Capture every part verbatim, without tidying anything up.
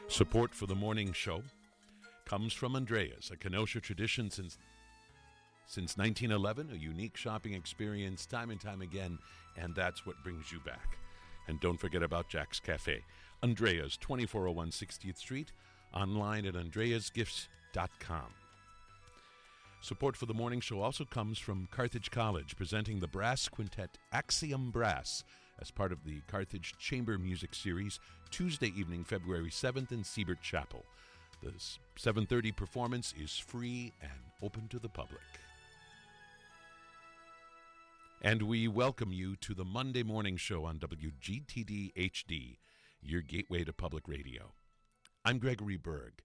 Support for the morning show comes from Andreas, a Kenosha tradition since since nineteen eleven, a unique shopping experience time and time again, and that's what brings you back. And don't forget about Jack's Cafe. Andreas, twenty-four oh one sixtieth Street, online at andreas gifts dot com. Support for the morning show also comes from Carthage College, presenting the brass quintet Axiom Brass as part of the Carthage Chamber Music Series, Tuesday evening, February seventh in Siebert Chapel. The seven thirty performance is free and open to the public. And we welcome you to the Monday morning show on W G T D H D, your gateway to public radio. I'm Gregory Berg.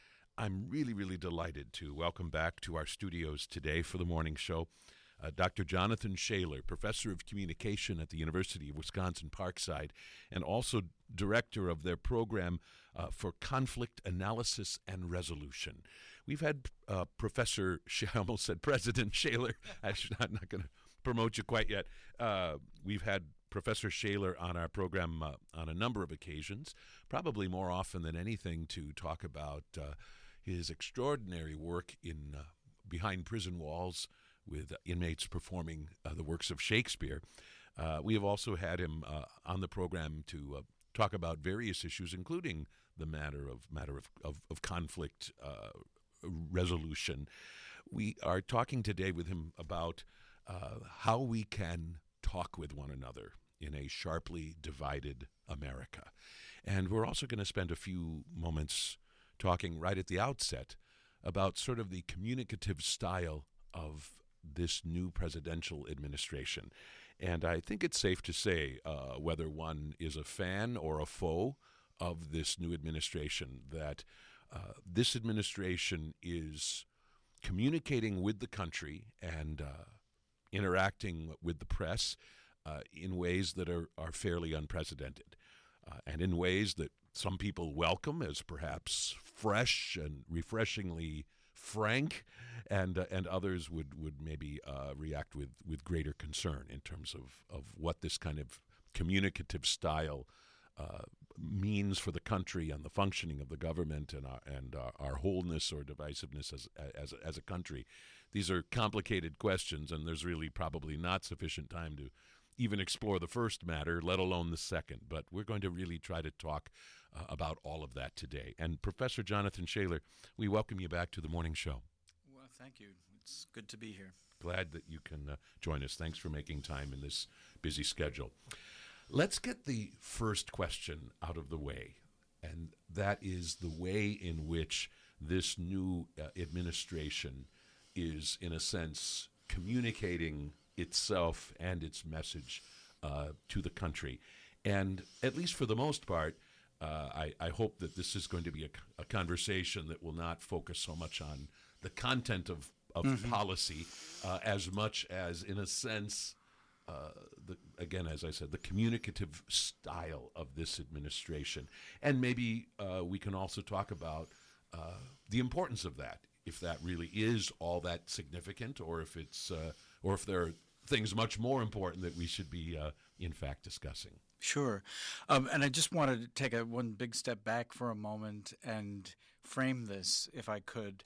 I'm really, really delighted to welcome back to our studios today for the morning show uh, Doctor Jonathan Shaler, Professor of Communication at the University of Wisconsin-Parkside, and also Director of their program uh, for Conflict Analysis and Resolution. We've had uh, Professor, Sh- I almost said President Shaler. I should, I'm not going to promote you quite yet. Uh, we've had Professor Shaler on our program uh, on a number of occasions, probably more often than anything to talk about uh, his extraordinary work in uh, behind prison walls with inmates performing uh, the works of Shakespeare. Uh, we have also had him uh, on the program to uh, talk about various issues, including the matter of matter of, of, of conflict uh, resolution. We are talking today with him about uh, how we can talk with one another in a sharply divided America. And we're also going to spend a few moments talking right at the outset about sort of the communicative style of this new presidential administration. And I think it's safe to say, uh, whether one is a fan or a foe of this new administration, that uh, this administration is communicating with the country and uh, interacting with the press uh, in ways that are, are fairly unprecedented, uh, and in ways that some people welcome as perhaps fresh and refreshingly frank, and uh, and others would would maybe uh, react with, with greater concern in terms of, of what this kind of communicative style uh, means for the country and the functioning of the government and our, and our, our wholeness or divisiveness as as as a country. These are complicated questions, and there's really probably not sufficient time to even explore the first matter, let alone the second. But we're going to really try to talk uh, about all of that today. And Professor Jonathan Shaler, we welcome you back to the morning show. Well, thank you. It's good to be here. Glad that you can uh, join us. Thanks for making time in this busy schedule. Let's get the first question out of the way, and that is the way in which this new uh, administration is, in a sense, communicating itself and its message uh, to the country. And at least for the most part, uh, I, I hope that this is going to be a, a conversation that will not focus so much on the content of, of mm-hmm. policy uh, as much as, in a sense, uh, the, again, as I said, the communicative style of this administration. And maybe uh, we can also talk about uh, the importance of that, if that really is all that significant, or if it's uh, or if there are things much more important that we should be, uh, in fact, discussing. Sure. Um, and I just wanted to take a one big step back for a moment and frame this, if I could,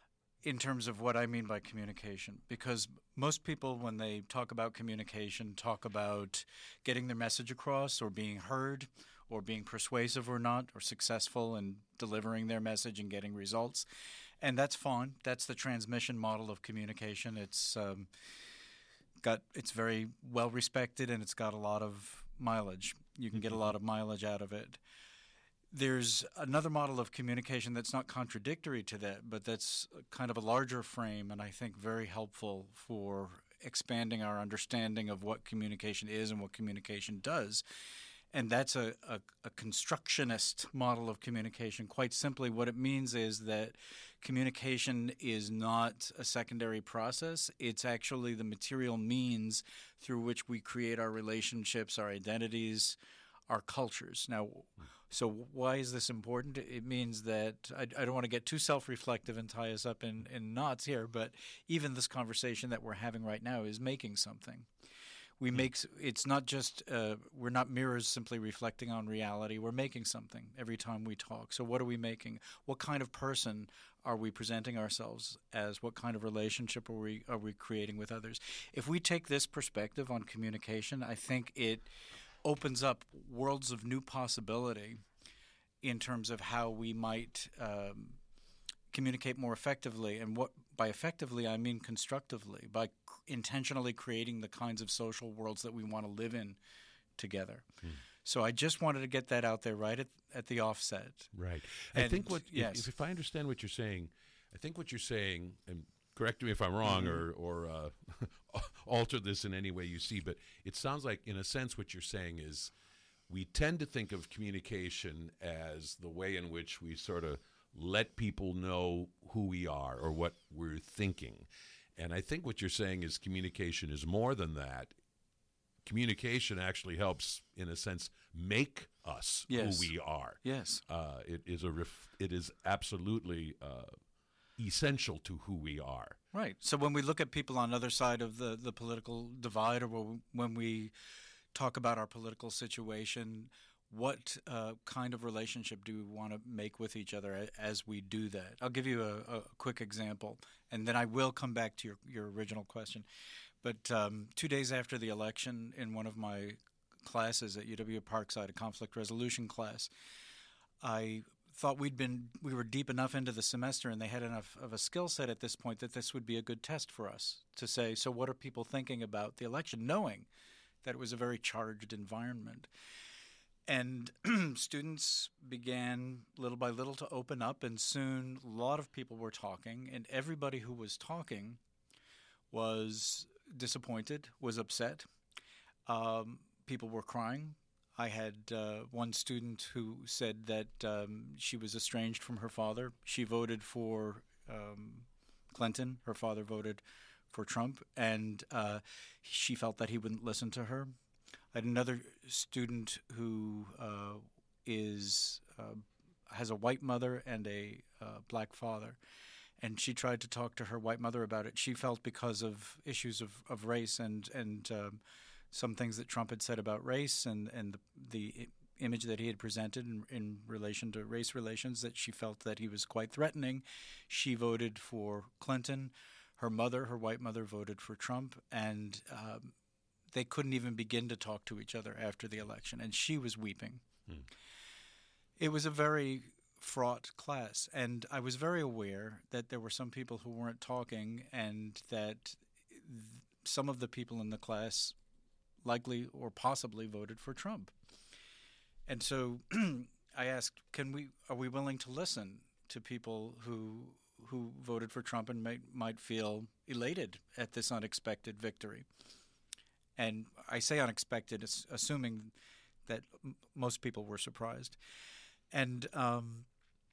in terms of what I mean by communication. Because most people, when they talk about communication, talk about getting their message across or being heard or being persuasive or not, or successful in delivering their message and getting results. And that's fine. That's the transmission model of communication. It's um, got it's very well respected, and it's got a lot of mileage. You can get a lot of mileage out of it. There's another model of communication that's not contradictory to that, but that's kind of a larger frame, and I think very helpful for expanding our understanding of what communication is and what communication does. And that's a, a, a constructionist model of communication. Quite simply, what it means is that communication is not a secondary process. It's actually the material means through which we create our relationships, our identities, our cultures. Now, so why is this important? It means that I, I don't want to get too self-reflective and tie us up in, in knots here, but even this conversation that we're having right now is making something. We make s- it's not just uh, we're not mirrors simply reflecting on reality. We're making something every time we talk. So what are we making? What kind of person are we presenting ourselves as? What kind of relationship are we are we creating with others? If we take this perspective on communication, I think it opens up worlds of new possibility in terms of how we might um, communicate more effectively. And what by effectively I mean constructively, by c- intentionally creating the kinds of social worlds that we want to live in together. Hmm. So I just wanted to get that out there right at, at the offset. Right. I And, think what yes. if, if I understand what you're saying, I think what you're saying, and correct me if I'm wrong, mm-hmm. or or uh, alter this in any way you see, but it sounds like, in a sense, what you're saying is we tend to think of communication as the way in which we sort of let people know who we are or what we're thinking. And I think what you're saying is communication is more than that. Communication actually helps, in a sense, make us yes. who we are. Yes. Uh, it is a ref- it is absolutely uh, essential to who we are. Right. So when we look at people on the other side of the, the political divide, or when we talk about our political situation, what uh, kind of relationship do we want to make with each other as we do that? I'll give you a, a quick example, and then I will come back to your, your original question. But um, two days after the election, in one of my classes at U W Parkside, a conflict resolution class, I thought we'd been we were deep enough into the semester, and they had enough of a skill set at this point that this would be a good test for us to say, so what are people thinking about the election, knowing that it was a very charged environment. And students began little by little to open up, and soon a lot of people were talking, and everybody who was talking was disappointed, was upset. Um, people were crying. I had uh, one student who said that um, she was estranged from her father. She voted for um, Clinton. Her father voted for Trump, and uh, she felt that he wouldn't listen to her. I had another student who uh, is uh, has a white mother and a uh, black father, and she tried to talk to her white mother about it. She felt because of issues of, of race and and um, some things that Trump had said about race and and the, the image that he had presented in, in relation to race relations, that she felt that he was quite threatening. She voted for Clinton. Her mother, her white mother, voted for Trump, and um, they couldn't even begin to talk to each other after the election, and she was weeping. Hmm. It was a very fraught class, and I was very aware that there were some people who weren't talking, and that th- some of the people in the class likely or possibly voted for Trump. And so I asked, "Can we? Are we willing to listen to people who who voted for Trump and might might feel elated at this unexpected victory?" And I say unexpected, assuming that m- most people were surprised. And um,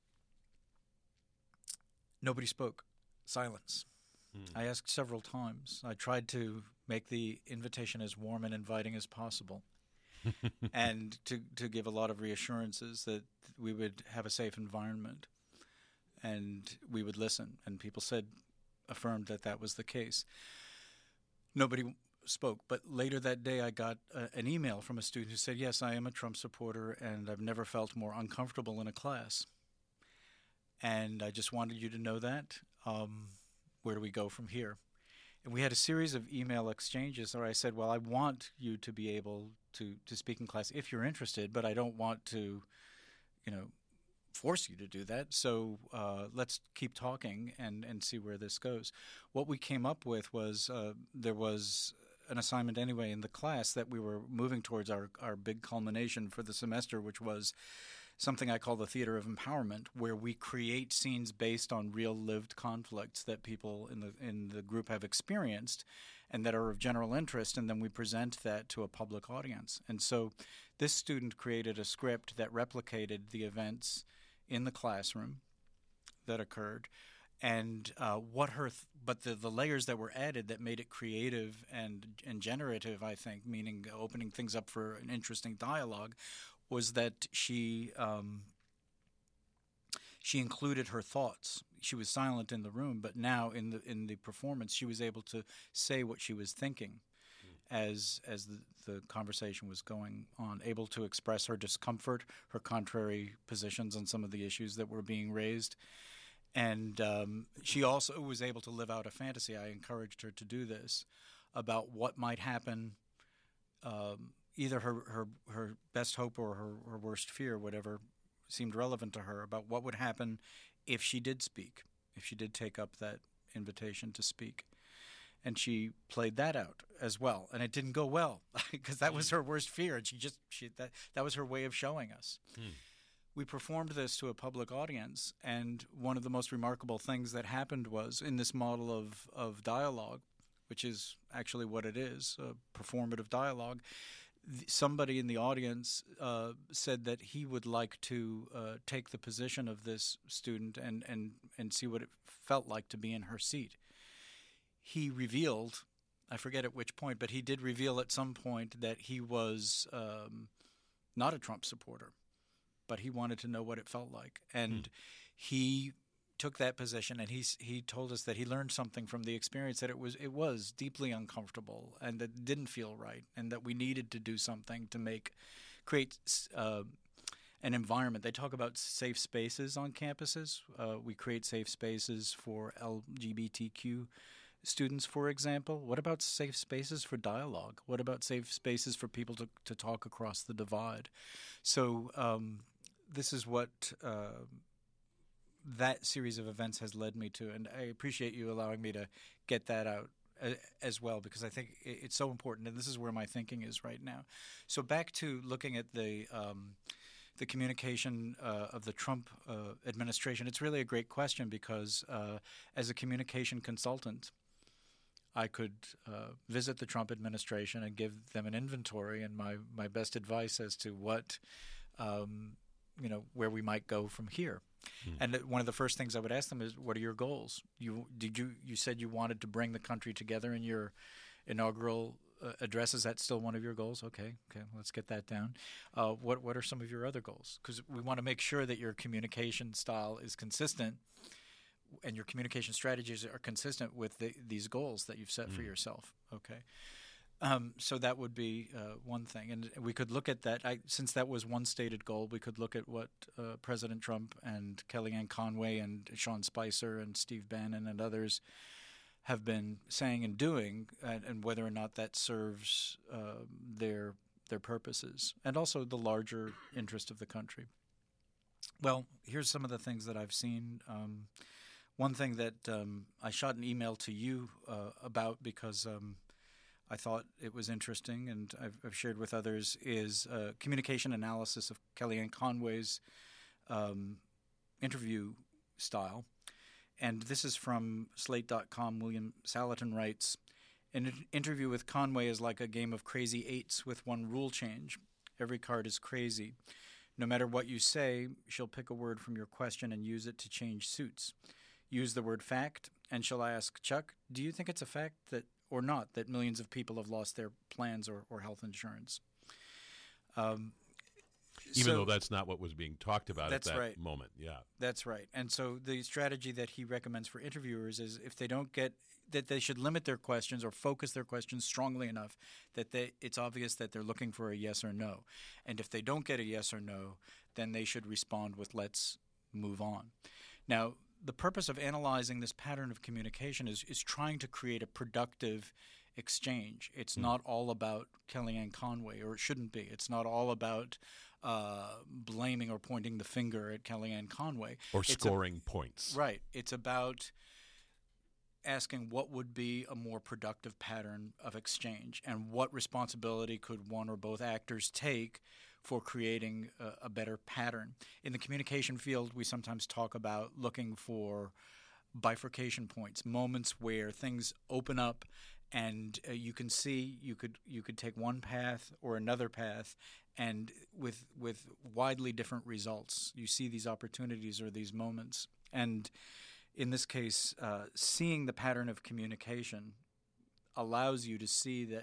nobody spoke. Silence. Hmm. I asked several times. I tried to make the invitation as warm and inviting as possible and to, to give a lot of reassurances that we would have a safe environment and we would listen. And people said, affirmed that that was the case. Nobody spoke. But later that day, I got uh, an email from a student who said, yes, I am a Trump supporter, and I've never felt more uncomfortable in a class. And I just wanted you to know that. Um, where do we go from here? And we had a series of email exchanges where I said, well, I want you to be able to, to speak in class if you're interested, but I don't want to, you know, force you to do that. So uh, let's keep talking and, and see where this goes. What we came up with was uh, there was an assignment anyway in the class that we were moving towards our, our big culmination for the semester, which was something I call the theater of empowerment, where we create scenes based on real lived conflicts that people in the in the group have experienced and that are of general interest, and then we present that to a public audience. And so this student created a script that replicated the events in the classroom that occurred, and uh, what her th- but the, the layers that were added that made it creative and and generative, I think, meaning opening things up for an interesting dialogue, was that she um, she included her thoughts. She was silent in the room, but now in the in the performance, she was able to say what she was thinking. Mm. as as the, the conversation was going on, able to express her discomfort, her contrary positions on some of the issues that were being raised. And um, she also was able to live out a fantasy. I encouraged her to do this about what might happen, um, either her, her, her best hope or her, her worst fear, whatever seemed relevant to her, about what would happen if she did speak, if she did take up that invitation to speak. And she played that out as well, and it didn't go well because that was her worst fear, and she just she that that was her way of showing us. Mm. We performed this to a public audience, and one of the most remarkable things that happened was in this model of of dialogue, which is actually what it is, a performative dialogue. Somebody in the audience uh, said that he would like to uh, take the position of this student and, and, and see what it felt like to be in her seat. He revealed, I forget at which point, but he did reveal at some point that he was um, not a Trump supporter, but he wanted to know what it felt like. And mm. he took that position, and he he told us that he learned something from the experience, that it was it was deeply uncomfortable and that it didn't feel right, and that we needed to do something to make create uh, an environment. They talk about safe spaces on campuses. Uh, we create safe spaces for L G B T Q students, for example. What about safe spaces for dialogue? What about safe spaces for people to, to talk across the divide? So um, this is what uh, that series of events has led me to, and I appreciate you allowing me to get that out uh, as well, because I think it's so important, and this is where my thinking is right now. So back to looking at the um, the communication uh, of the Trump uh, administration, it's really a great question because uh, as a communication consultant, I could uh, visit the Trump administration and give them an inventory and my, my best advice as to what, um, you know, where we might go from here. Hmm. And one of the first things I would ask them is, what are your goals? You did you you said you wanted to bring the country together in your inaugural uh, address. Is that still one of your goals? Okay, okay, let's get that down. Uh, what what are some of your other goals? Because we want to make sure that your communication style is consistent and your communication strategies are consistent with the, these goals that you've set hmm. for yourself. Okay. Um, so that would be uh, one thing, and we could look at that. I, since that was one stated goal, we could look at what uh, President Trump and Kellyanne Conway and Sean Spicer and Steve Bannon and others have been saying and doing, and, and whether or not that serves uh, their their purposes, and also the larger interest of the country. Well, here's some of the things that I've seen. Um, one thing that um, I shot an email to you uh, about because um, I thought it was interesting, and I've, I've shared with others, is uh, communication analysis of Kellyanne Conway's um, interview style. And this is from Slate dot com. William Salatin writes, an interview with Conway is like a game of crazy eights with one rule change. Every card is crazy. No matter what you say, she'll pick a word from your question and use it to change suits. Use the word fact, and she'll ask, Chuck, do you think it's a fact that or not that millions of people have lost their plans or, or health insurance? Um, Even so, though that's not what was being talked about at that right. moment, yeah. That's right. And so the strategy that he recommends for interviewers is if they don't get that they should limit their questions or focus their questions strongly enough that they, it's obvious that they're looking for a yes or no. And if they don't get a yes or no, then they should respond with let's move on. Now, the purpose of analyzing this pattern of communication is, is trying to create a productive exchange. It's mm. not all about Kellyanne Conway, or it shouldn't be. It's not all about uh, blaming or pointing the finger at Kellyanne Conway. Or it's scoring a, points. Right. It's about asking what would be a more productive pattern of exchange and what responsibility could one or both actors take for creating a, a better pattern. In the communication field, we sometimes talk about looking for bifurcation points, moments where things open up and uh, you can see you could you could take one path or another path, and with with widely different results. You see these opportunities or these moments. And in this case, uh, seeing the pattern of communication allows you to see that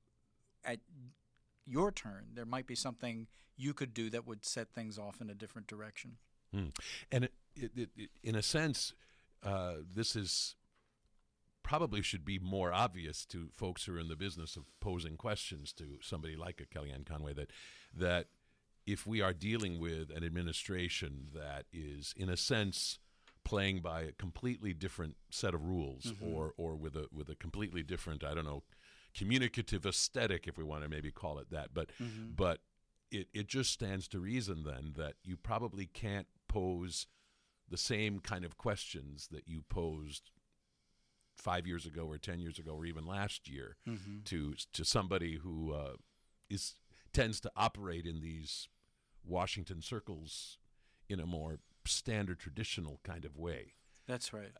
at your turn, there might be something you could do that would set things off in a different direction. Hmm. And it, it, it, it, in a sense, uh, this is probably should be more obvious to folks who are in the business of posing questions to somebody like a Kellyanne Conway that that if we are dealing with an administration that is, in a sense, playing by a completely different set of rules, mm-hmm. or or with a with a completely different, I don't know, communicative aesthetic, if we want to maybe call it that, but mm-hmm. but it, it just stands to reason then that you probably can't pose the same kind of questions that you posed five years ago or ten years ago or even last year mm-hmm. to to somebody who uh, is tends to operate in these Washington circles in a more standard, traditional kind of way. That's right.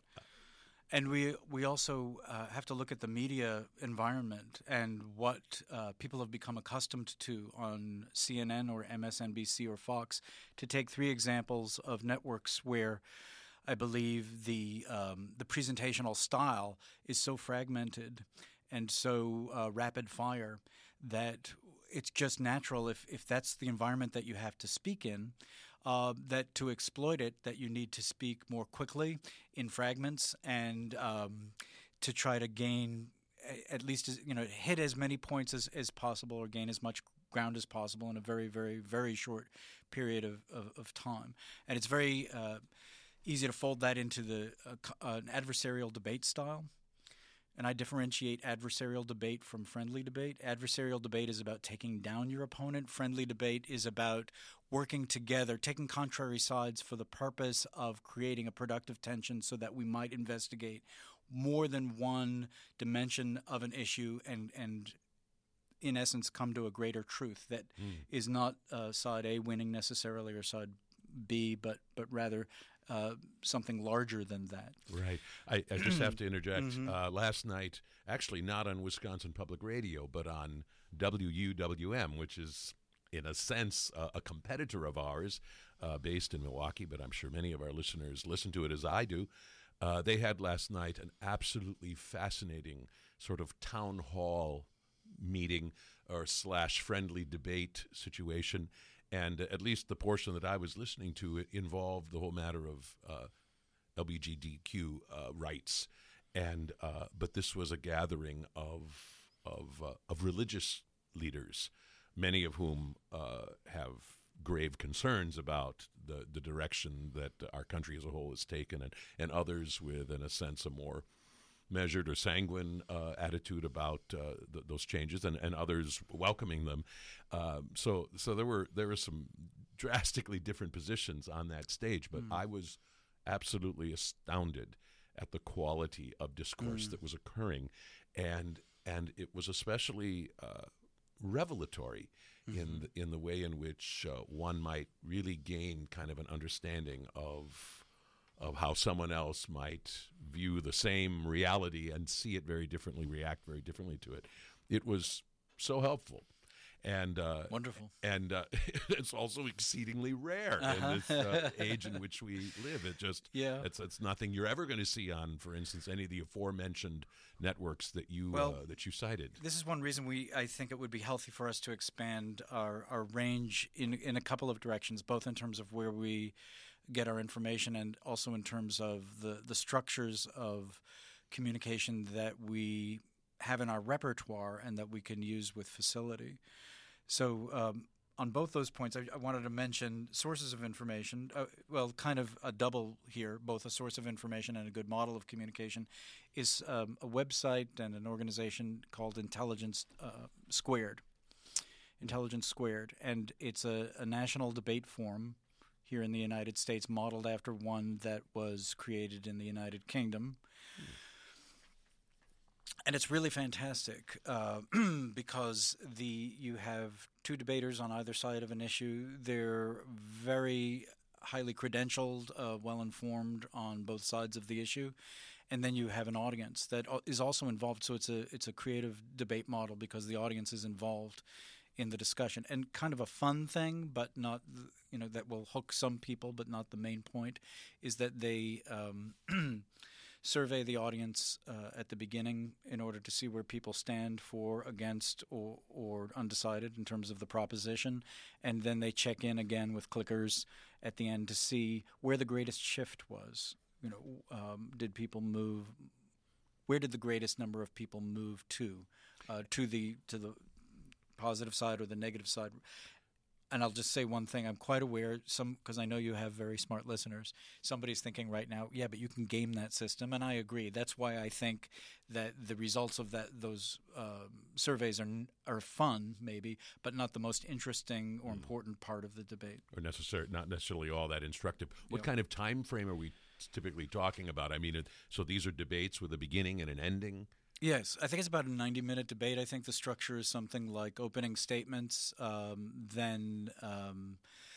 And we we also uh, have to look at the media environment and what uh, people have become accustomed to on C N N or M S N B C or Fox, to take three examples of networks where I believe the um, the presentational style is so fragmented and so uh, rapid fire that it's just natural, if, if that's the environment that you have to speak in, uh, that to exploit it, that you need to speak more quickly in fragments and um, to try to gain at least, as, you know, hit as many points as, as possible or gain as much ground as possible in a very, very, very short period of, of, of time. And it's very uh, easy to fold that into the uh, an adversarial debate style. And I differentiate adversarial debate from friendly debate. Adversarial debate is about taking down your opponent. Friendly debate is about working together, taking contrary sides for the purpose of creating a productive tension so that we might investigate more than one dimension of an issue and, and in essence, come to a greater truth that mm. is not uh, side A winning necessarily or side B, but, but rather Uh, something larger than that. Right. I, I just have to interject. Mm-hmm. Uh, last night, actually not on Wisconsin Public Radio, but on W U W M, which is, in a sense, uh, a competitor of ours uh, based in Milwaukee, but I'm sure many of our listeners listen to it as I do. Uh, they had last night an absolutely fascinating sort of town hall meeting or slash friendly debate situation. And at least the portion that I was listening to, it involved the whole matter of uh, L G B T Q uh, rights, and uh, but this was a gathering of of uh, of religious leaders, many of whom uh, have grave concerns about the the direction that our country as a whole has taken, and and others with, in a sense, a more measured or sanguine uh, attitude about uh, th- those changes, and, and others welcoming them. Um, so so there were there were some drastically different positions on that stage, but mm. I was absolutely astounded at the quality of discourse mm. that was occurring, and and it was especially uh, revelatory mm-hmm. in the, in the way in which uh, one might really gain kind of an understanding of. of how someone else might view the same reality and see it very differently, react very differently to it. It was so helpful. And uh, wonderful. And uh, it's also exceedingly rare uh-huh. in this uh, age in which we live. It just, yeah. it's, it's nothing you're ever going to see on, for instance, any of the aforementioned networks that you well, uh, that you cited. This is one reason we I think it would be healthy for us to expand our, our range in in a couple of directions, both in terms of where we get our information and also in terms of the, the structures of communication that we have in our repertoire and that we can use with facility. So um, on both those points, I, I wanted to mention sources of information. Uh, well, kind of a double here, both a source of information and a good model of communication, is um, a website and an organization called Intelligence uh, Squared. Intelligence Squared. And it's a, a national debate forum here in the United States, modeled after one that was created in the United Kingdom. Mm. And it's really fantastic uh, because the you have two debaters on either side of an issue. They're very highly credentialed, uh, well-informed on both sides of the issue. And then you have an audience that is also involved. So it's a it's a creative debate model because the audience is involved in the discussion, and kind of a fun thing, but not, you know, that will hook some people, but not the main point, is that they um, survey the audience uh, at the beginning in order to see where people stand for, against, or, or undecided in terms of the proposition, and then they check in again with clickers at the end to see where the greatest shift was. You know, um, did people move where did the greatest number of people move to, uh, to the to the positive side or the negative side. And I'll just say one thing. I'm quite aware, some because I know you have very smart listeners. Somebody's thinking right now, yeah, but you can game that system, and I agree. That's why I think that the results of that those uh, surveys are are fun, maybe, but not the most interesting or important part of the debate. Or necessary, not necessarily all that instructive. What Yeah. kind of time frame are we typically talking about? I mean, it, so these are debates with a beginning and an ending? Yes, I think it's about a ninety-minute debate. I think the structure is something like opening statements, um, then um,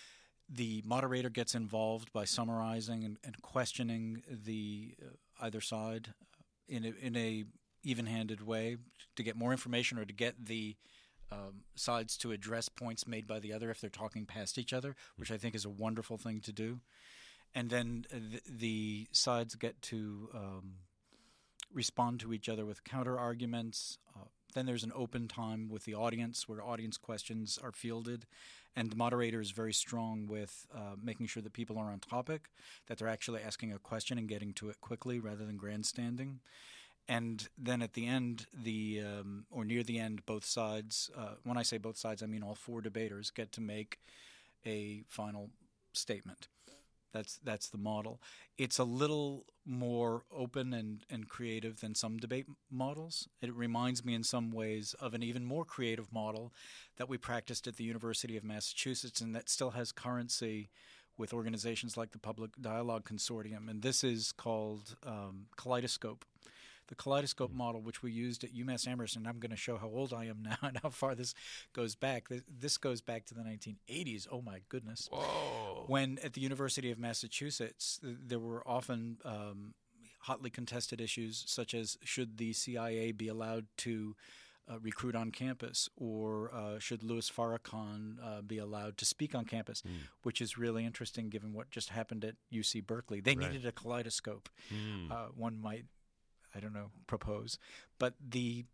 the moderator gets involved by summarizing and, and questioning the uh, either side in a, in a even-handed way to get more information or to get the um, sides to address points made by the other if they're talking past each other, which I think is a wonderful thing to do. And then the, the sides get to um, respond to each other with counter arguments. Uh, then there's an open time with the audience where audience questions are fielded. And the moderator is very strong with uh, making sure that people are on topic, that they're actually asking a question and getting to it quickly rather than grandstanding. And then at the end, the um, or near the end, both sides, uh, when I say both sides, I mean all four debaters, get to make a final statement. That's that's the model. It's a little more open and, and creative than some debate models. It reminds me in some ways of an even more creative model that we practiced at the University of Massachusetts and that still has currency with organizations like the Public Dialogue Consortium. And this is called um, Kaleidoscope. The Kaleidoscope model, which we used at UMass Amherst, and I'm going to show how old I am now and how far this goes back. This goes back to the nineteen eighties. Oh, my goodness. Whoa. When at the University of Massachusetts, there were often um, hotly contested issues such as should the C I A be allowed to uh, recruit on campus, or uh, should Louis Farrakhan uh, be allowed to speak on campus, mm. which is really interesting given what just happened at U C Berkeley. They right. needed a kaleidoscope. Mm. Uh, one might I don't know, propose. But the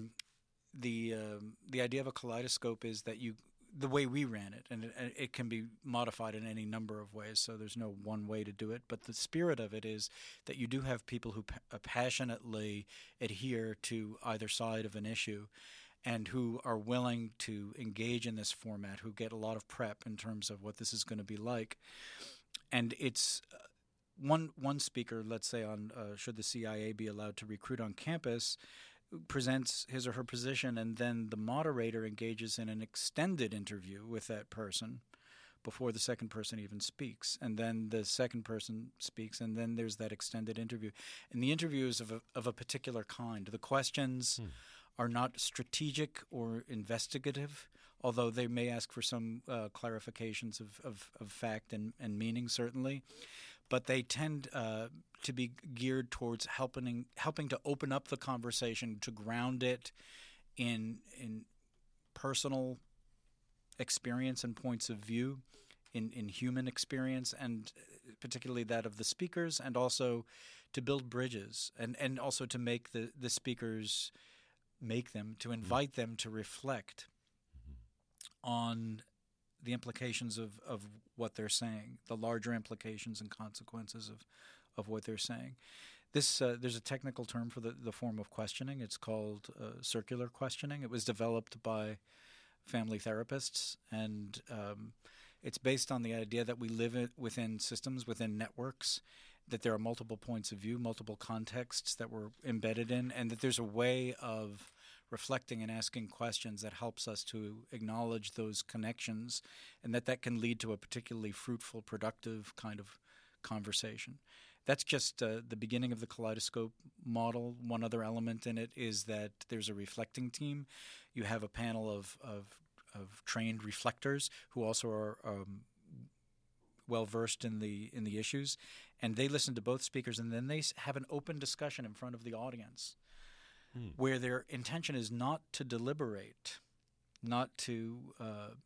the um, the idea of a kaleidoscope is that you the way we ran it, and it, it can be modified in any number of ways, so there's no one way to do it. But the spirit of it is that you do have people who pa- passionately adhere to either side of an issue and who are willing to engage in this format, who get a lot of prep in terms of what this is going to be like. And it's... Uh, One one speaker, let's say on uh, should the C I A be allowed to recruit on campus, presents his or her position, and then the moderator engages in an extended interview with that person before the second person even speaks. And then the second person speaks, and then there's that extended interview. And the interview is of a, of a particular kind. The questions hmm. are not strategic or investigative, although they may ask for some uh, clarifications of, of, of fact and, and meaning, certainly. But they tend uh, to be geared towards helping helping to open up the conversation, to ground it in in personal experience and points of view, in, in human experience, and particularly that of the speakers, and also to build bridges, and, and also to make the, the speakers make them, to invite mm-hmm. them to reflect mm-hmm. on the implications of, of what they're saying, the larger implications and consequences of, of what they're saying. This uh, there's a technical term for the, the form of questioning. It's called uh, circular questioning. It was developed by family therapists, and um, it's based on the idea that we live it within systems, within networks, that there are multiple points of view, multiple contexts that we're embedded in, and that there's a way of reflecting and asking questions that helps us to acknowledge those connections, and that that can lead to a particularly fruitful, productive kind of conversation. That's just uh, the beginning of the kaleidoscope model. One other element in it is that there's a reflecting team. You have a panel of of, of trained reflectors who also are um, well versed in the in the issues, and they listen to both speakers, and then they have an open discussion in front of the audience, hmm. where their intention is not to deliberate, not to uh,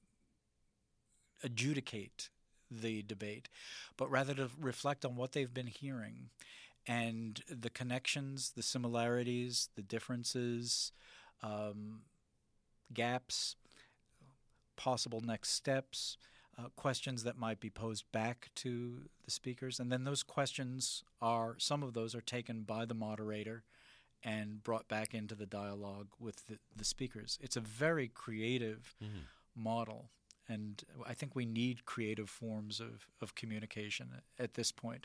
adjudicate the debate, but rather to reflect on what they've been hearing and the connections, the similarities, the differences, um, gaps, possible next steps, uh, questions that might be posed back to the speakers. And then those questions are, some of those are taken by the moderator and brought back into the dialogue with the, the speakers. It's a very creative mm-hmm. model, and I think we need creative forms of, of communication at this point.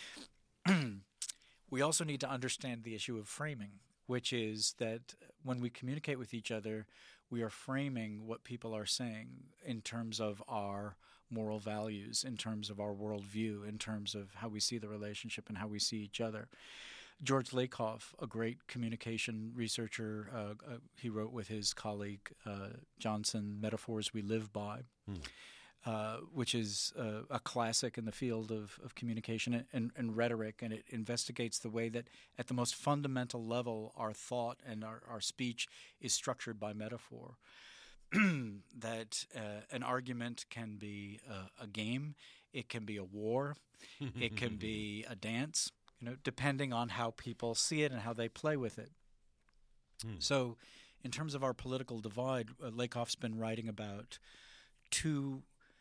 We also need to understand the issue of framing, which is that when we communicate with each other, we are framing what people are saying in terms of our moral values, in terms of our worldview, in terms of how we see the relationship and how we see each other. George Lakoff, a great communication researcher, uh, uh, he wrote with his colleague uh, Johnson, Metaphors We Live By, hmm. uh, which is uh, a classic in the field of, of communication and, and, and rhetoric, and it investigates the way that at the most fundamental level our thought and our, our speech is structured by metaphor. That uh, an argument can be uh, a game, it can be a war, it can be a dance, you know, depending on how people see it and how they play with it. Mm. So in terms of our political divide, uh, Lakoff's been writing about two,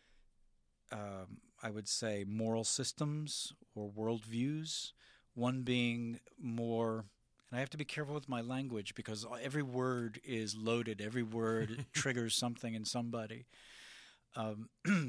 um, I would say, moral systems or worldviews, one being more... And I have to be careful with my language because every word is loaded. Every word triggers something in somebody. Um,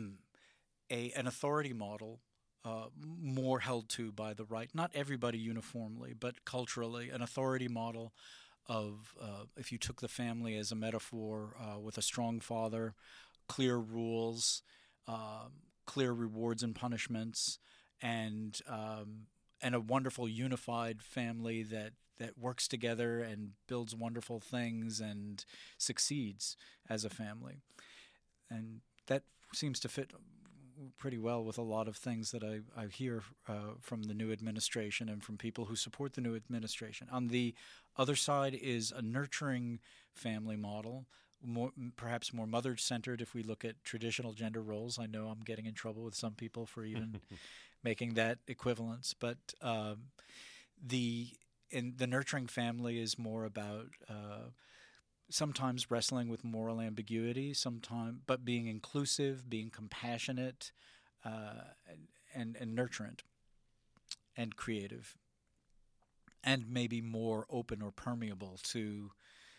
a an authority model, uh, more held to by the right. Not everybody uniformly, but culturally, an authority model of uh, if you took the family as a metaphor uh, with a strong father, clear rules, uh, clear rewards and punishments, and um, and a wonderful unified family that. that works together and builds wonderful things and succeeds as a family. And that seems to fit pretty well with a lot of things that I, I hear uh, from the new administration and from people who support the new administration. On the other side is a nurturing family model, more, perhaps more mother-centered if we look at traditional gender roles. I know I'm getting in trouble with some people for even making that equivalence, but um, the... And the nurturing family is more about uh, sometimes wrestling with moral ambiguity, sometimes, but being inclusive, being compassionate, uh, and and nurturant, and creative, and maybe more open or permeable to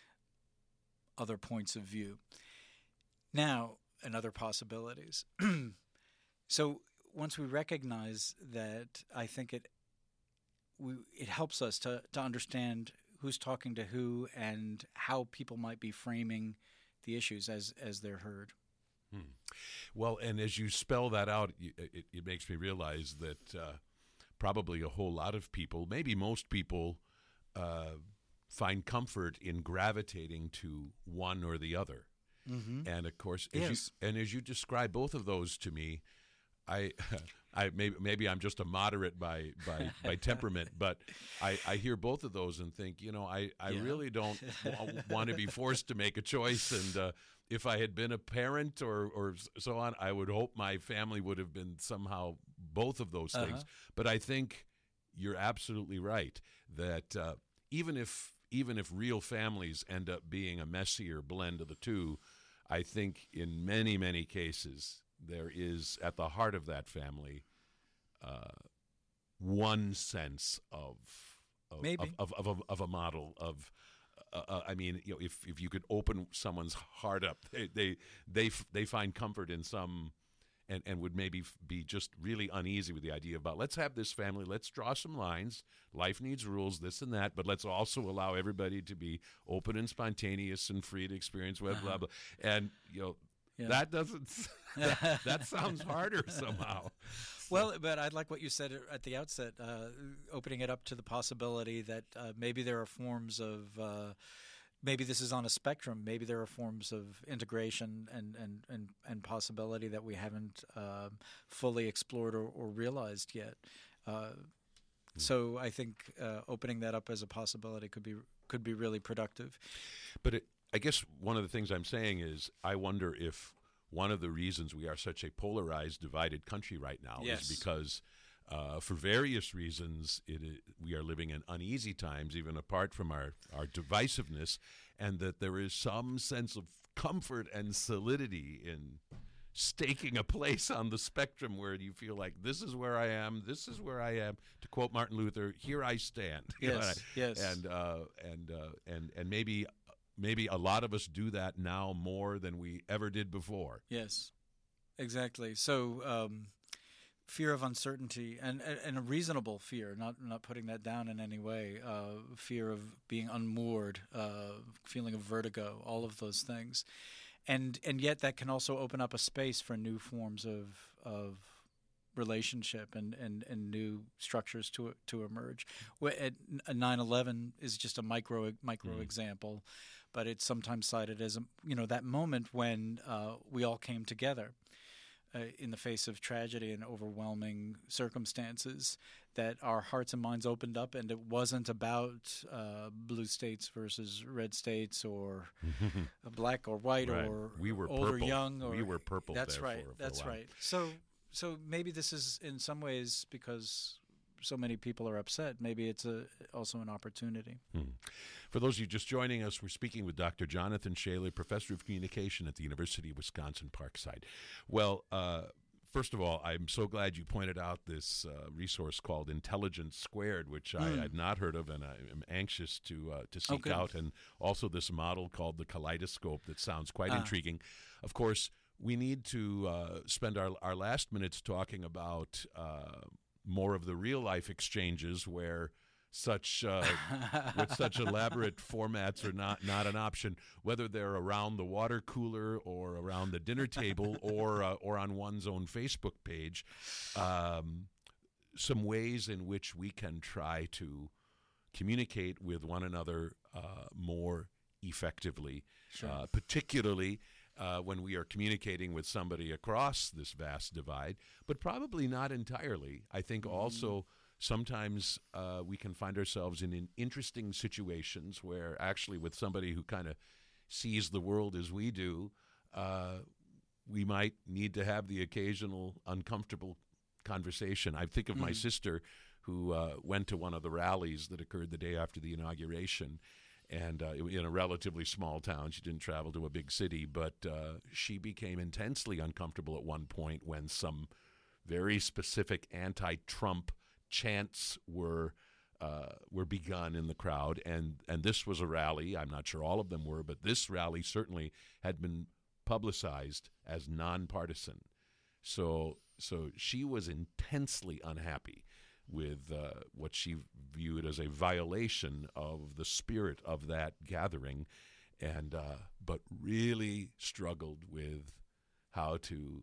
other points of view. Now, and other possibilities. So once we recognize that, I think it. We, it helps us to, to understand who's talking to who and how people might be framing the issues as, as they're heard. Hmm. Well, and as you spell that out, it, it makes me realize that uh, probably a whole lot of people, maybe most people, uh, find comfort in gravitating to one or the other. Mm-hmm. And of course, as yes. you, and as you describe both of those to me, I, I maybe maybe I'm just a moderate by by, by temperament, but I, I hear both of those and think, you know, I, I yeah. really don't w- want to be forced to make a choice. And uh, if I had been a parent or or so on, I would hope my family would have been somehow both of those things. Uh-huh. But I think you're absolutely right that uh, even if even if real families end up being a messier blend of the two, I think in many many cases. There is, at the heart of that family, uh, one sense of of, Maybe. of, of, of, of a model of. Uh, uh, I mean, you know, if if you could open someone's heart up, they they they, f- they find comfort in some, and, and would maybe f- be just really uneasy with the idea about let's have this family, let's draw some lines. Life needs rules, this and that, but let's also allow everybody to be open and spontaneous and free to experience blah blah blah. And you know. Yeah. That doesn't. that, that sounds harder somehow. So. Well, but I like what you said at the outset, uh, opening it up to the possibility that uh, maybe there are forms of. Uh, maybe this is on a spectrum. Maybe there are forms of integration and and, and, and possibility that we haven't uh, fully explored or, or realized yet. Uh, mm. So I think uh, opening that up as a possibility could be could be really productive. But it. I guess one of the things I'm saying is I wonder if one of the reasons we are such a polarized, divided country right now yes. is because uh, for various reasons it is, we are living in uneasy times, even apart from our, our divisiveness, and that there is some sense of comfort and solidity in staking a place on the spectrum where you feel like this is where I am, this is where I am. To quote Martin Luther, "Here I stand." You Yes, know, yes. And uh, and uh, and and maybe maybe a lot of us do that now more than we ever did before. Yes, exactly. So um, fear of uncertainty and, and a reasonable fear, not not putting that down in any way. Uh, fear of being unmoored, uh, feeling of vertigo, all of those things. And and yet that can also open up a space for new forms of of relationship and, and, and new structures to to emerge. nine eleven is just a micro micro mm. example, but it's sometimes cited as a, you know, that moment when uh, we all came together uh, in the face of tragedy and overwhelming circumstances, that our hearts and minds opened up, and it wasn't about uh, blue states versus red states or black or white right. or we were old purple. or young. Or, we were purple. That's there right. For, for that's right. So, so maybe this is in some ways because so many people are upset. Maybe it's a, also an opportunity. Hmm. For those of you just joining us, we're speaking with Doctor Jonathan Shaler, Professor of Communication at the University of Wisconsin-Parkside. Well, uh, first of all, I'm so glad you pointed out this uh, resource called Intelligence Squared, which mm. I had not heard of, and I am anxious to uh, to seek okay. out, and also this model called the Kaleidoscope that sounds quite ah. intriguing. Of course, we need to uh, spend our, our last minutes talking about uh, more of the real-life exchanges where such uh, with such elaborate formats are not, not an option, whether they're around the water cooler or around the dinner table or uh, or on one's own Facebook page. Um, some ways in which we can try to communicate with one another uh, more effectively, sure. uh, particularly uh, when we are communicating with somebody across this vast divide, but probably not entirely. I think mm-hmm. also sometimes uh, we can find ourselves in, in interesting situations where actually with somebody who kind of sees the world as we do, uh, we might need to have the occasional uncomfortable conversation. I think of mm. my sister who uh, went to one of the rallies that occurred the day after the inauguration, and uh, in a relatively small town. She didn't travel to a big city, but uh, she became intensely uncomfortable at one point when some very specific anti-Trump chants were uh, were begun in the crowd, and and this was a rally. I'm not sure all of them were, but this rally certainly had been publicized as nonpartisan. So so she was intensely unhappy with uh, what she viewed as a violation of the spirit of that gathering, and uh, but really struggled with how to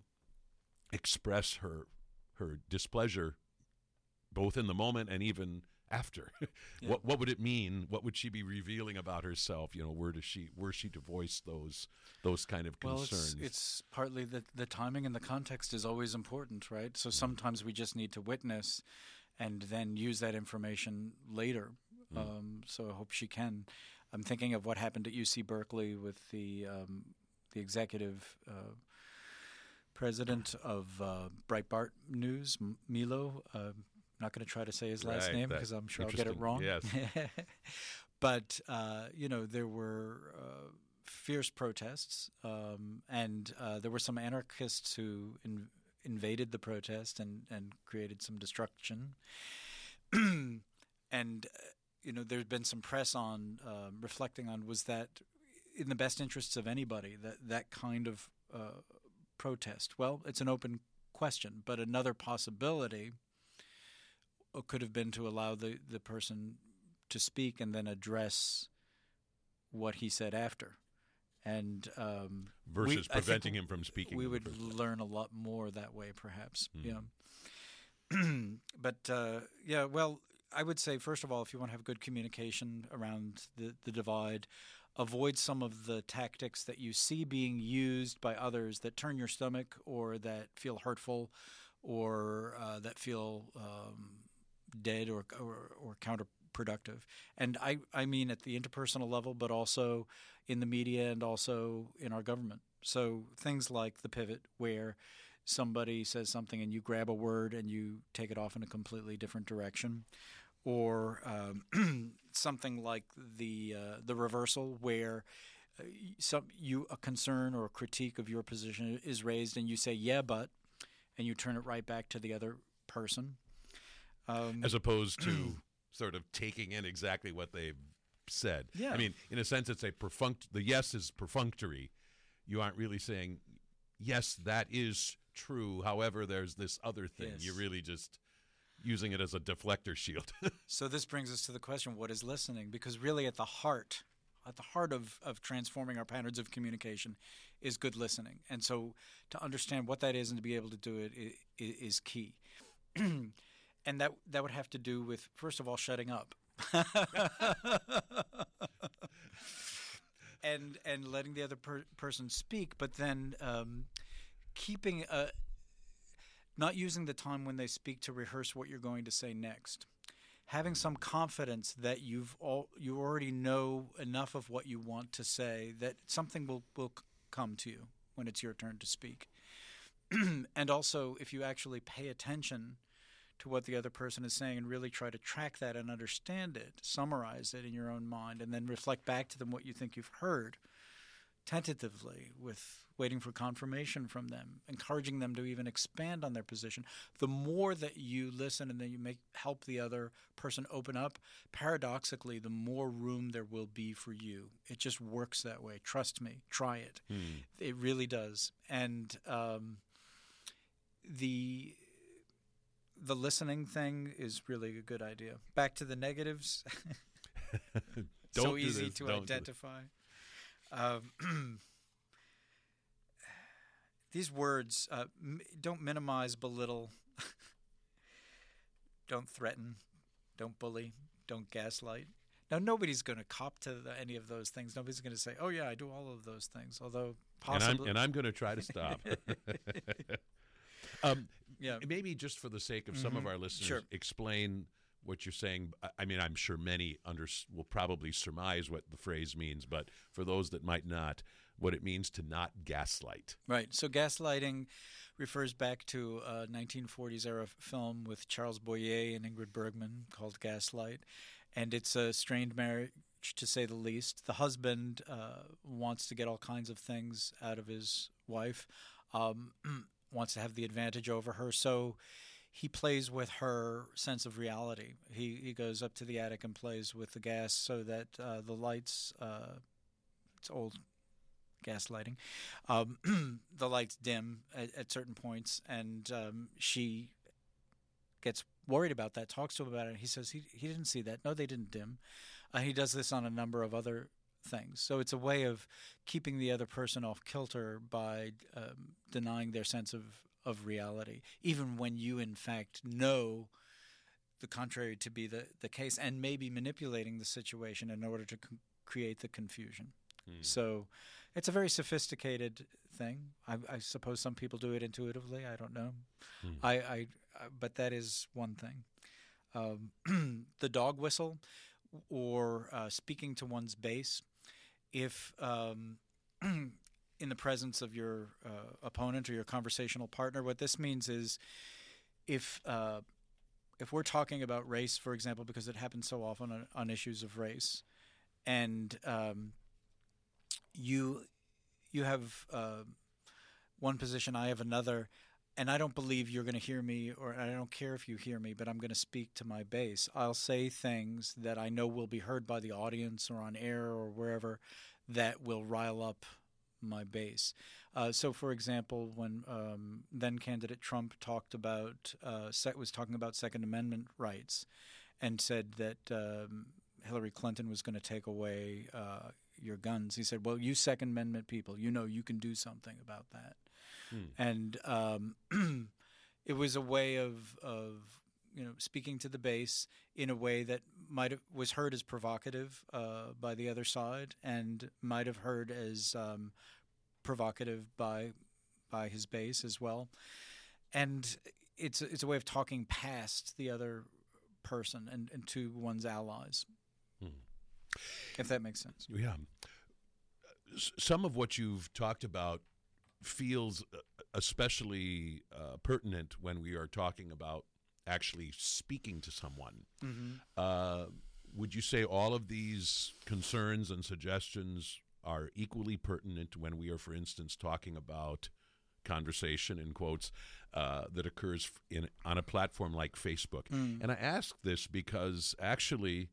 express her her displeasure, both in the moment and even after. Yeah. What what would it mean? What would she be revealing about herself? You know, where does she were she to voice those those kind of concerns? Well, it's, it's partly that the timing and the context is always important, right? So mm. sometimes we just need to witness and then use that information later. Mm. Um, so I hope she can. I'm thinking of what happened at U C Berkeley with the um, the executive uh, president of uh, Breitbart News, M- Milo. Uh, I'm not going to try to say his last right, name because I'm sure I'll get it wrong. Yes. But, uh, you know, there were uh, fierce protests, um, and uh, there were some anarchists who in- invaded the protest and, and created some destruction. and, uh, you know, there's been some press on uh, reflecting on, was that in the best interests of anybody, that, that kind of uh, protest? Well, it's an open question, but another possibility could have been to allow the, the person to speak and then address what he said after. And um, versus we, preventing him from speaking. We would learn a lot more that way, perhaps. Mm. Yeah. But, uh, yeah, well, I would say, first of all, if you want to have good communication around the, the divide, avoid some of the tactics that you see being used by others that turn your stomach or that feel hurtful or uh, that feel um, dead or, or or counterproductive. And I, I mean at the interpersonal level, but also in the media and also in our government. So things like the pivot, where somebody says something and you grab a word and you take it off in a completely different direction. Or um, something like the uh, the reversal, where uh, some you a concern or a critique of your position is raised, and you say yeah, but, and you turn it right back to the other person, um, as opposed to sort of taking in exactly what they've said. Yeah. I mean, in a sense, it's a perfunct. The yes is perfunctory. You aren't really saying yes, that is true. However, there's this other thing. Yes. You're really just using it as a deflector shield. So this brings us to the question, what is listening? Because really at the heart, at the heart of, of transforming our patterns of communication is good listening. And so to understand what that is and to be able to do it is, is key. And that that would have to do with, first of all, shutting up. and and letting the other per- person speak, but then um, keeping a not using the time when they speak to rehearse what you're going to say next. Having some confidence that you've all you already know enough of what you want to say that something will, will come to you when it's your turn to speak. And also, if you actually pay attention to what the other person is saying and really try to track that and understand it, summarize it in your own mind, and then reflect back to them what you think you've heard, tentatively, with waiting for confirmation from them, encouraging them to even expand on their position. The more that you listen and then you make help the other person open up, paradoxically, the more room there will be for you. It just works that way. Trust me. Try it. Hmm. It really does. And um, the the listening thing is really a good idea. Back to the negatives. So easy to Don't identify. Um, these words uh, m- don't minimize, belittle, don't threaten, don't bully, don't gaslight. Now, nobody's going to cop to the, any of those things. Nobody's going to say, oh, yeah, I do all of those things, although possibly. And I'm, and I'm going to try to stop. um, yeah. Maybe just for the sake of mm-hmm. some of our listeners, sure. explain what you're saying. I mean, I'm sure many under, will probably surmise what the phrase means, but for those that might not, what it means to not gaslight. Right. So gaslighting refers back to a nineteen forties era film with Charles Boyer and Ingrid Bergman called Gaslight. And it's a strained marriage, to say the least. The husband uh, wants to get all kinds of things out of his wife, um, wants to have the advantage over her. So he plays with her sense of reality. He he goes up to the attic and plays with the gas so that uh, the lights, uh, it's old gaslighting, um, the lights dim at, at certain points, and um, she gets worried about that, talks to him about it. He says he, he didn't see that. No, they didn't dim. Uh, he does this on a number of other things. So it's a way of keeping the other person off kilter by um, denying their sense of of reality, even when you, in fact, know the contrary to be the, the case, and maybe manipulating the situation in order to c- create the confusion. Hmm. So it's a very sophisticated thing. I, I suppose some people do it intuitively. I don't know. Hmm. I, I, I, but that is one thing. Um, the dog whistle or uh, speaking to one's base, if um, in the presence of your uh, opponent or your conversational partner. What this means is if uh, if we're talking about race, for example, because it happens so often on, on issues of race, and um, you you have uh, one position, I have another, and I don't believe you're going to hear me, or I don't care if you hear me, but I'm going to speak to my base. I'll say things that I know will be heard by the audience or on air or wherever that will rile up my base. Uh, so, for example, when um, then candidate Trump talked about uh, was talking about Second Amendment rights, and said that um, Hillary Clinton was going to take away uh, your guns, he said, "Well, you Second Amendment people, you know, you can do something about that." Hmm. And um, it was a way of of you know speaking to the base in a way that might have was heard as provocative uh, by the other side, and might have heard as um, provocative by by his base as well. And it's it's a way of talking past the other person and, and to one's allies, hmm. if that makes sense. Yeah. Some of what you've talked about feels especially uh, pertinent when we are talking about actually speaking to someone. Mm-hmm. Uh, would you say all of these concerns and suggestions are equally pertinent when we are, for instance, talking about conversation, in quotes, uh, that occurs in on a platform like Facebook. Mm. And I ask this because actually,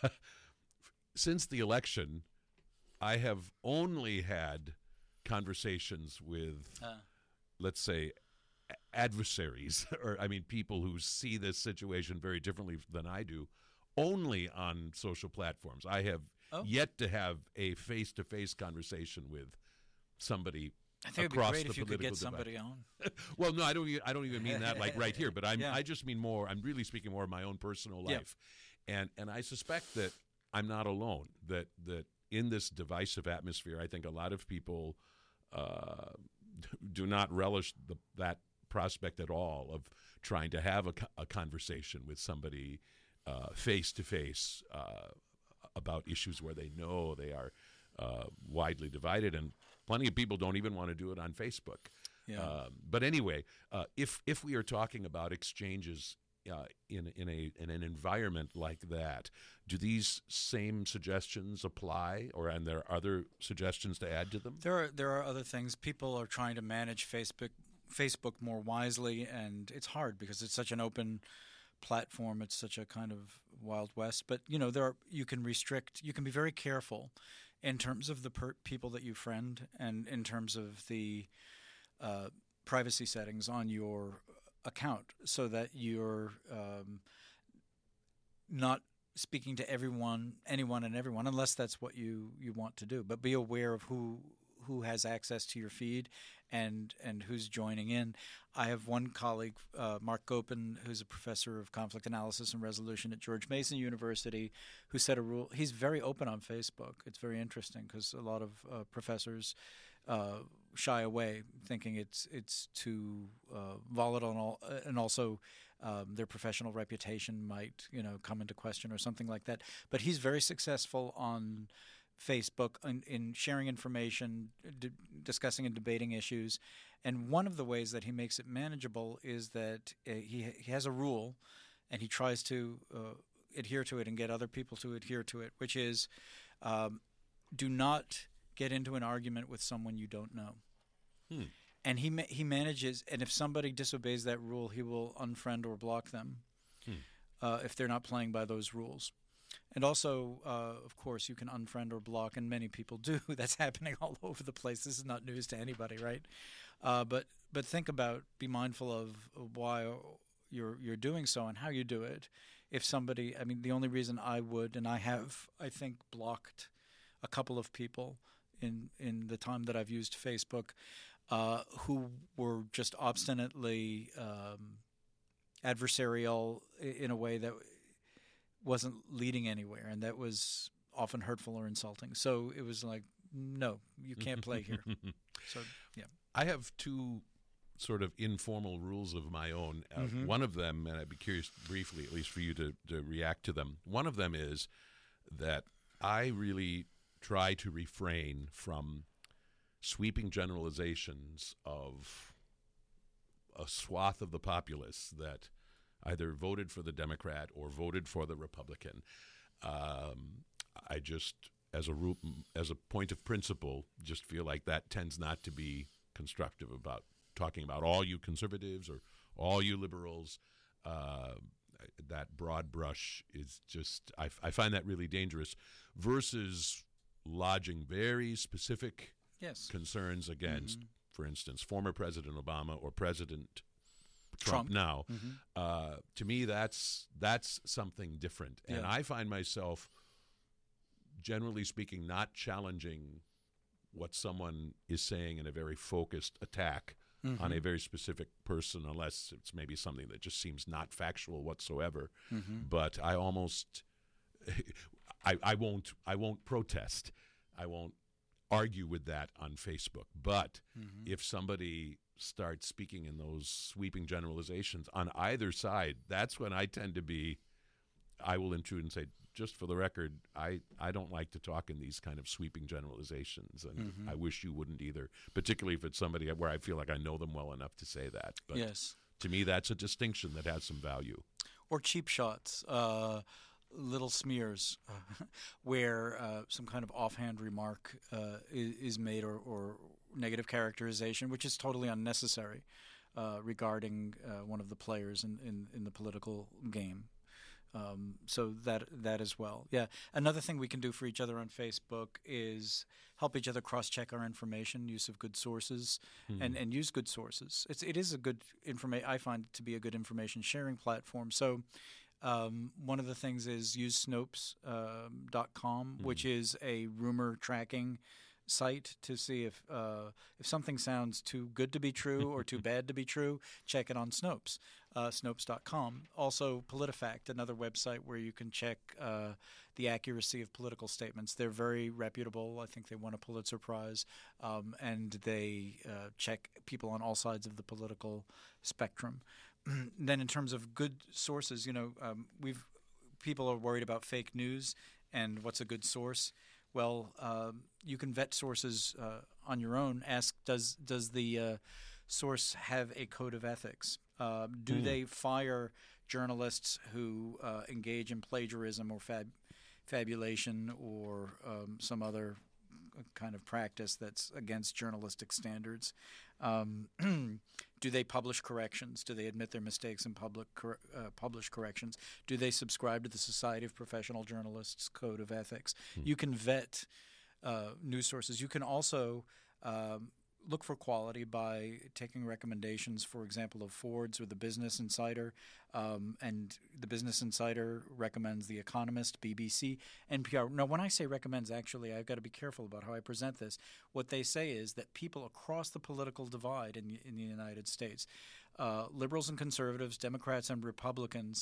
since the election, I have only had conversations with, Uh. let's say, adversaries, or I mean, people who see this situation very differently than I do, only on social platforms. I have Oh. yet to have a face-to-face conversation with somebody I think across it'd be great the if you could political get somebody divide. on. Well, no, I don't. e- I don't even mean that like right here, but I'm. Yeah. I just mean more. I'm really speaking more of my own personal Yeah. life, and and I suspect that I'm not alone. That that in this divisive atmosphere, I think a lot of people uh, do not relish the, that prospect at all of trying to have a, co- a conversation with somebody face to face about issues where they know they are uh, widely divided, and plenty of people don't even want to do it on Facebook. Yeah. Um, but anyway, uh, if if we are talking about exchanges uh, in in a in an environment like that, do these same suggestions apply, or and there are other suggestions to add to them? There are there are other things. People are trying to manage Facebook Facebook more wisely, and it's hard because it's such an open platform. It's such a kind of Wild West. But you know, there are, you can restrict. You can be very careful in terms of the per- people that you friend, and in terms of the uh, privacy settings on your account, so that you're um, not speaking to everyone, anyone, and everyone, unless that's what you, you want to do. But be aware of who who has access to your feed and and who's joining in. I have one colleague, uh, Mark Gopin, who's a professor of conflict analysis and resolution at George Mason University, who set a rule. He's very open on Facebook. It's very interesting because a lot of uh, professors uh, shy away, thinking it's it's too uh, volatile, and, all, and also um, their professional reputation might, you know, come into question or something like that. But he's very successful on Facebook in, in sharing information, d- discussing and debating issues. And one of the ways that he makes it manageable is that uh, he he has a rule, and he tries to uh, adhere to it and get other people to adhere to it, which is um, do not get into an argument with someone you don't know. Hmm. And he ma- he manages, and if somebody disobeys that rule, he will unfriend or block them Hmm. uh, if they're not playing by those rules. And also, uh, of course, you can unfriend or block, and many people do. That's happening all over the place. This is not news to anybody, right? Uh, but but think about, be mindful of why you're you're doing so and how you do it. If somebody, I mean, the only reason I would, and I have, I think, blocked a couple of people in in the time that I've used Facebook, uh, who were just obstinately um, adversarial in a way that wasn't leading anywhere, and that was often hurtful or insulting. So it was like, no, you can't play here. So, yeah. I have two sort of informal rules of my own. Uh, Mhm. One of them, and I'd be curious briefly, at least for you to, to react to them. One of them is that I really try to refrain from sweeping generalizations of a swath of the populace that either voted for the Democrat or voted for the Republican. Um, I just, as a ru- as a point of principle, just feel like that tends not to be constructive about talking about all you conservatives or all you liberals. Uh, that broad brush is just, I, I find that really dangerous, versus lodging very specific Yes. concerns against, Mhm. for instance, former President Obama or President Trump. Trump, now. Mhm. Uh, to me, that's that's something different, and Yeah. I find myself, generally speaking, not challenging what someone is saying in a very focused attack Mhm. on a very specific person, unless it's maybe something that just seems not factual whatsoever. Mhm. But I almost, I, I won't, I won't protest. I won't argue with that on Facebook. But Mhm. if somebody starts speaking in those sweeping generalizations on either side, that's when I tend to be, I will intrude and say, just for the record, I, I don't like to talk in these kind of sweeping generalizations, and Mhm. I wish you wouldn't either, particularly if it's somebody where I feel like I know them well enough to say that. But Yes. to me, that's a distinction that has some value. Or cheap shots. Uh, little smears uh, where uh, some kind of offhand remark uh, is, is made or, or negative characterization, which is totally unnecessary uh, regarding uh, one of the players in, in, in the political game. Um, so that that as well. Yeah. Another thing we can do for each other on Facebook is help each other cross-check our information, use of good sources, mm-hmm. and, and use good sources. It's it is a good informa- I find it to be a good information sharing platform. So um, one of the things is use Snopes dot com, um, mm-hmm. which is a rumor tracking site to see if uh, if something sounds too good to be true or too bad to be true. Check it on Snopes. Uh, Snopes dot com. Also, PolitiFact, another website where you can check uh, the accuracy of political statements. They're very reputable. I think they won a Pulitzer Prize, um, and they uh, check people on all sides of the political spectrum. Then, in terms of good sources, you know, um, we've people are worried about fake news and what's a good source. Well, uh, you can vet sources uh, on your own. Ask, does does the uh, source have a code of ethics? Uh, do mm. they fire journalists who uh, engage in plagiarism or fab- fabulation or um, some other kind of practice that's against journalistic standards? Um, do they publish corrections? Do they admit their mistakes and public cor- uh, publish corrections? Do they subscribe to the Society of Professional Journalists Code of Ethics? Mm. You can vet uh, news sources. You can also um, look for quality by taking recommendations, for example, of Forbes or the Business Insider. Um, and the Business Insider recommends The Economist, B B C, N P R. Now, when I say recommends, actually, I've got to be careful about how I present this. What they say is that people across the political divide in, in the United States, uh, liberals and conservatives, Democrats and Republicans,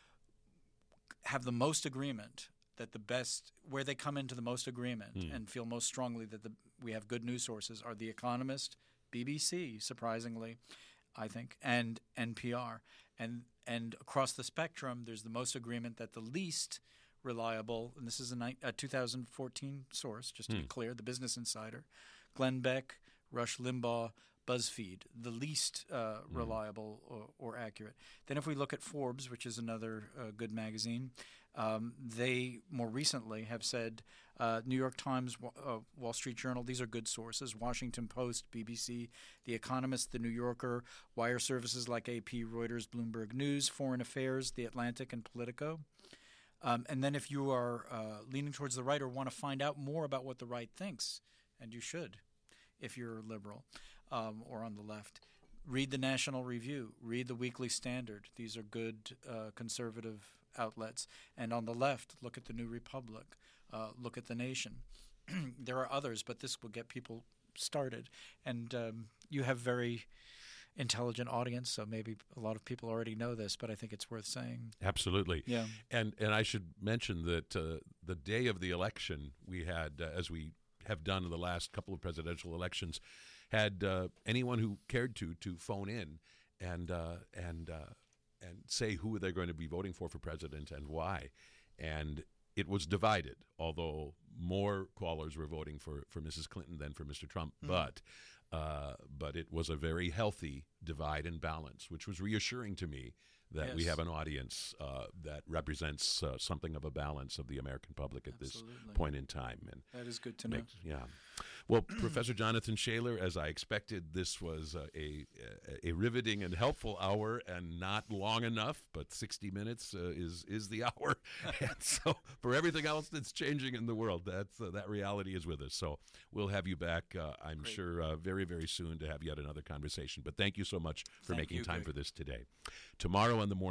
have the most agreement that the best – where they come into the most agreement mm. and feel most strongly that the, we have good news sources are The Economist, B B C, surprisingly, I think, and N P R. And and across the spectrum, there's the most agreement that the least reliable – and this is a, ni- a two thousand fourteen source, just to mm. be clear, the Business Insider, Glenn Beck, Rush Limbaugh, BuzzFeed, the least uh, mm. reliable or, or accurate. Then if we look at Forbes, which is another uh, good magazine, um, they more recently have said uh, New York Times, uh, Wall Street Journal, these are good sources, Washington Post, B B C, The Economist, The New Yorker, wire services like A P, Reuters, Bloomberg News, Foreign Affairs, The Atlantic, and Politico. Um, and then if you are uh, leaning towards the right or want to find out more about what the right thinks, and you should if you're liberal, Um, or on the left, read the National Review, read the Weekly Standard. These are good uh, conservative outlets. And on the left, look at the New Republic, uh, look at The Nation. There are others, but this will get people started. And um, you have very intelligent audience, so maybe a lot of people already know this, but I think it's worth saying. Absolutely. Yeah. And, and I should mention that uh, the day of the election, we had, uh, as we have done in the last couple of presidential elections, had uh, anyone who cared to to phone in and uh, and uh, and say who they're going to be voting for for president and why, and it was divided. Although more callers were voting for, for Missus Clinton than for Mister Trump, mm. but uh, but it was a very healthy divide and balance, which was reassuring to me that yes. we have an audience uh, that represents uh, something of a balance of the American public at Absolutely. This point in time. And that is good to makes, know. Yeah. Well, Professor Jonathan Shaler, as I expected, this was uh, a, a a riveting and helpful hour, and not long enough, but sixty minutes uh, is is the hour. And so for everything else that's changing in the world, that's, uh, that reality is with us. So we'll have you back, uh, I'm Great. sure, uh, very, very soon to have yet another conversation. But thank you so much for thank making you, time Greg. for this today. Tomorrow on the morning.